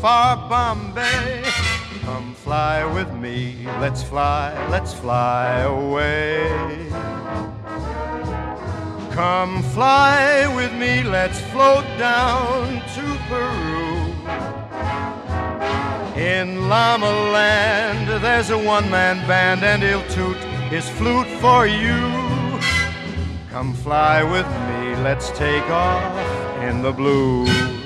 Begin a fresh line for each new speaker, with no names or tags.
far Bombay. Come fly with me, let's fly away. Come fly with me, let's float down to Peru. In Llama Land, there's a one-man band, and he'll toot his flute for you. Come fly with me, let's take off in the blue.